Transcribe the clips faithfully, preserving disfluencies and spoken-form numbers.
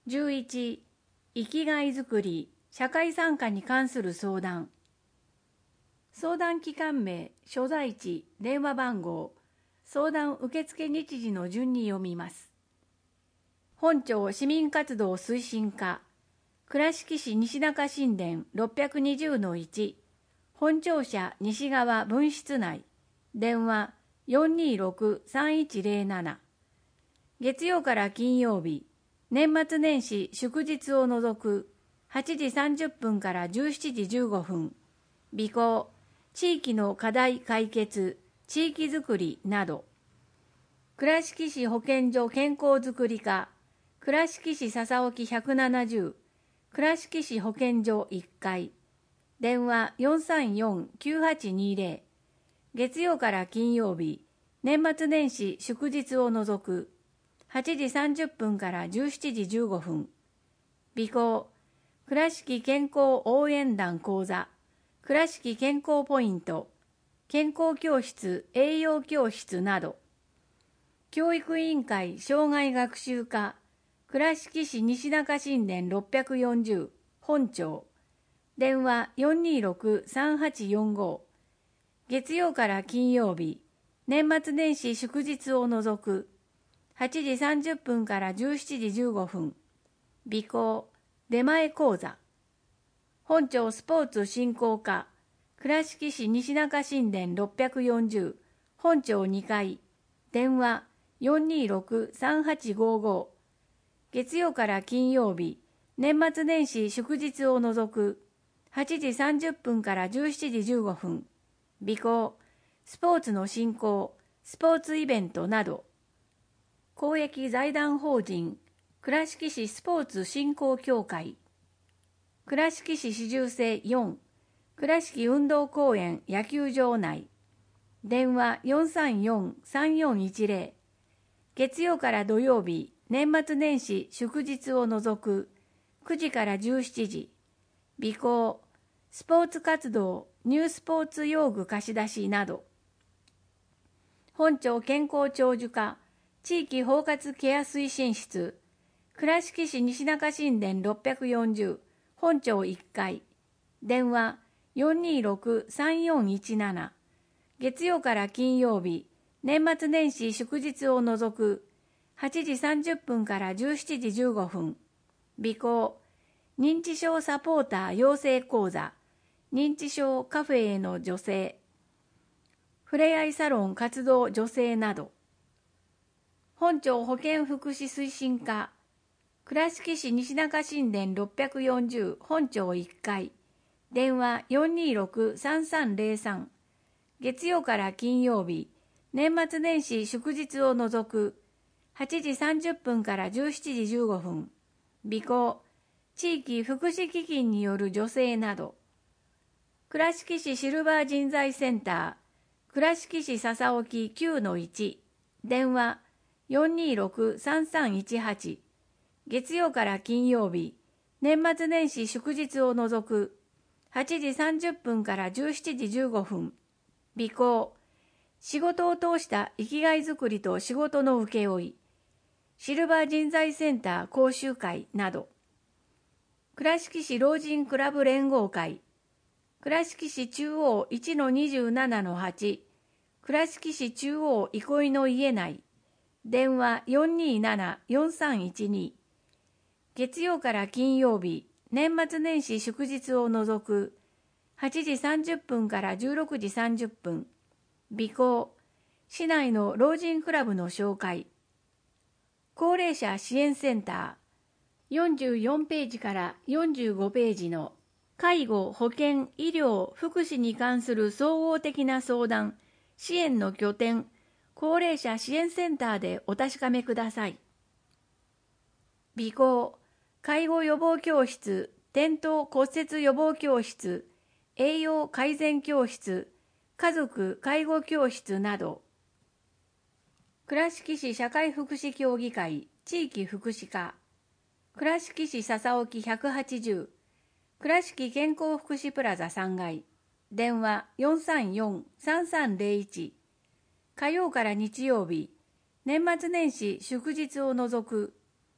じゅういち、生きがいづくり、社会参加に関する相談。相談機関名、所在地、電話番号、相談受付日時の順に読みます。本町市民活動推進課、倉敷市西中新田 ろっぴゃくにじゅうのいち、本庁舎西側分室内、電話 よんにーろくさんいちゼロなな。月曜から金曜日、年末年始祝日を除くはちじさんじゅっぷんからじゅうしちじじゅうごふん、備考、地域の課題解決、地域づくりなど。倉敷市保健所健康づくり課、倉敷市笹沖ひゃくななじゅう、倉敷市保健所いっかい、電話 よんさんよんきゅうはちにゼロ。月曜から金曜日、年末年始祝日を除くはちじさんじゅっぷんからじゅうしちじじゅうごふん、備考、倉敷健康応援団講座、倉敷健康ポイント、健康教室、栄養教室など。教育委員会障害学習課、倉敷市西中新田ろっぴゃくよんじゅう、本庁、電話 よんにーろくさんはちよんご。月曜から金曜日、年末年始祝日を除くはちじさんじゅっぷんからじゅうしちじじゅうごふん、備考、出前講座。本庁スポーツ振興課、倉敷市西中新田ろっぴゃくよんじゅう、本庁にかい、電話 よんにーろくさんはちごご。月曜から金曜日、年末年始祝日を除くはちじさんじゅっぷんからじゅうしちじじゅうごふん、備考、スポーツの振興、スポーツイベントなど。公益財団法人倉敷市スポーツ振興協会、倉敷市市住制よん、倉敷運動公園野球場内、電話 よんさんよんさんよんいちゼロ。月曜から土曜日、年末年始祝日を除くくじからじゅうしちじ、備考、スポーツ活動、ニュースポーツ用具貸し出しなど。本庁健康長寿課、地域包括ケア推進室、倉敷市西中新田ろっぴゃくよんじゅう、本庁いっかい、電話 よんにーろくさんよんいちなな。月曜から金曜日、年末年始祝日を除くはちじさんじゅっぷんからじゅうしちじじゅうごふん、備考、認知症サポーター養成講座、認知症カフェへの助成、ふれあいサロン活動助成など。本庁保健福祉推進課、倉敷市西中新田ろっぴゃくよんじゅう、本庁いっかい、電話 よんにーろくさんさんゼロさん。月曜から金曜日、年末年始祝日を除くはちじさんじゅっぷんからじゅうしちじじゅうごふん、備考、地域福祉基金による助成など。倉敷市シルバー人材センター、倉敷市笹沖 きゅうのいち、電話 よんにーろくさんさんいちはち。月曜から金曜日、年末年始祝日を除くはちじさんじゅっぷんからじゅうしちじじゅうごふん、備考、仕事を通した生きがいづくりと仕事の請負い、シルバー人材センター講習会など。倉敷市老人クラブ連合会、倉敷市中央 いちのにじゅうななのはち、倉敷市中央憩いの家内、電話 よんにーななよんさんいちに。月曜から金曜日、年末年始祝日を除くはちじさんじゅっぷんからじゅうろくじさんじゅっぷん、備考、市内の老人クラブの紹介。高齢者支援センター、よんじゅうよんページからよんじゅうごページの介護、保健、医療、福祉に関する総合的な相談、支援の拠点、高齢者支援センターでお確かめください。備考、介護予防教室、転倒骨折予防教室、栄養改善教室、家族介護教室など。倉敷市社会福祉協議会地域福祉課、倉敷市笹沖ひゃくはちじゅう、倉敷健康福祉プラザさんがい、電話 よんさんよんさんさんゼロいち。火曜から日曜日、年末年始祝日を除く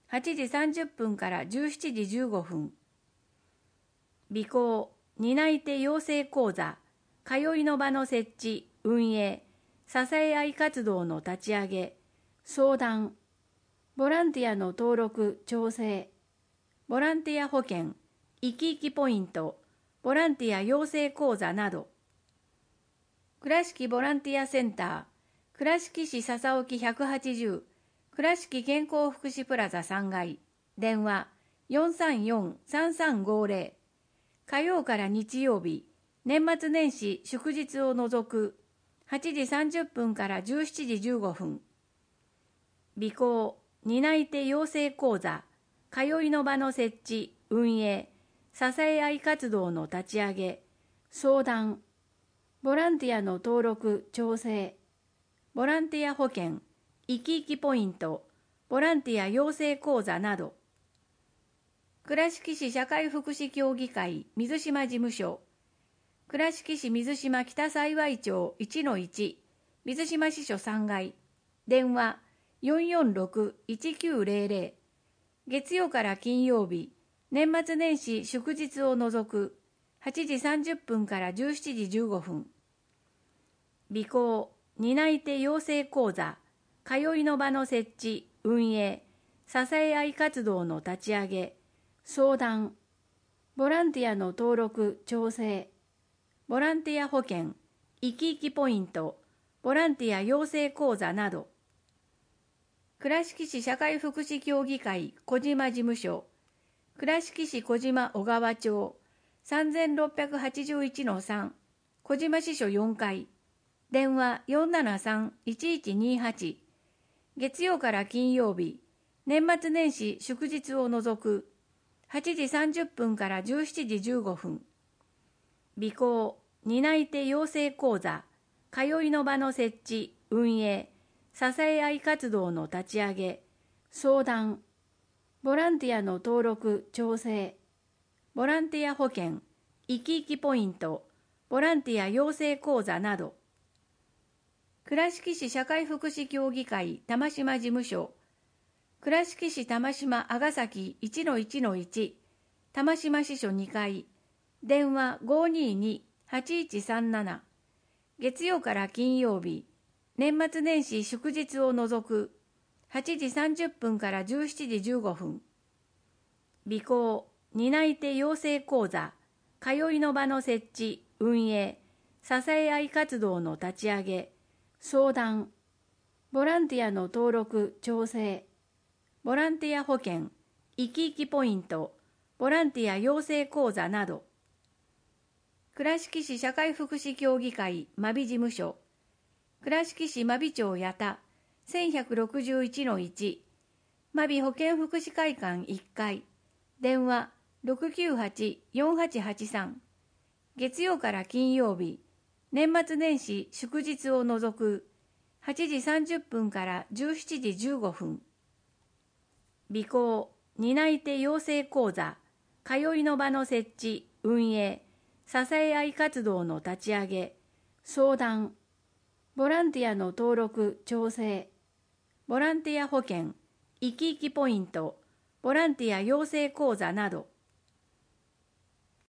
はちじさんじゅっぷんからじゅうしちじじゅうごふん。備考、担い手養成講座、通いの場の設置、運営、支え合い活動の立ち上げ、相談、ボランティアの登録・調整、ボランティア保険、生き生きポイント、ボランティア養成講座など、倉敷ボランティアセンター、倉敷市笹沖ひゃくはちじゅう、倉敷健康福祉プラザさんがい、電話 よんさんよんさんさんごぜろ、火曜から日曜日、年末年始祝日を除くはちじさんじゅっぷんからじゅうしちじじゅうごふん。備考、担い手養成講座、通いの場の設置、運営、支え合い活動の立ち上げ、相談、ボランティアの登録・調整、ボランティア保険、生き生きポイント、ボランティア養成講座など、倉敷市社会福祉協議会水島事務所、倉敷市水島北幸町 いちのいち、水島支所さんがい、電話 よんよんろくいちきゅうぜろぜろ、月曜から金曜日、年末年始祝日を除くはちじさんじゅっぷんからじゅうしちじじゅうごふん。備考、担い手養成講座、通いの場の設置、運営、支え合い活動の立ち上げ、相談、ボランティアの登録・調整、ボランティア保険、生き生きポイント、ボランティア養成講座など、倉敷市社会福祉協議会小島事務所、倉敷市小島小川町 さんろっぴゃくはちじゅういちのさん、小島支所よんかい、電話 よんななさんいちいちにはち、月曜から金曜日、年末年始祝日を除くはちじさんじゅっぷんからじゅうしちじじゅうごふん。備考、担い手養成講座、通いの場の設置、運営、支え合い活動の立ち上げ、相談、ボランティアの登録・調整、ボランティア保険、生き生きポイント、ボランティア養成講座など、倉敷市社会福祉協議会玉島事務所、倉敷市玉島阿ヶ崎 いちのいちのいち、玉島支所にかい、電話 ごーにーにーはちいちさんなな、月曜から金曜日、年末年始祝日を除くはちじさんじゅっぷんからじゅうしちじじゅうごふん。備考、担い手養成講座、通いの場の設置、運営、支え合い活動の立ち上げ、相談、ボランティアの登録・調整、ボランティア保険、生き生きポイント、ボランティア養成講座など、倉敷市社会福祉協議会真備事務所、倉敷市真備町八田 せんひゃくろくじゅういちのいち、真備保健福祉会館いっかい、電話 ろくきゅうはちよんはちはちさん、月曜から金曜日、年末年始祝日を除くはちじさんじゅっぷんからじゅうしちじじゅうごふん。備考、担い手養成講座、通いの場の設置、運営、支え合い活動の立ち上げ、相談、ボランティアの登録・調整、ボランティア保険、生き生きポイント、ボランティア養成講座など、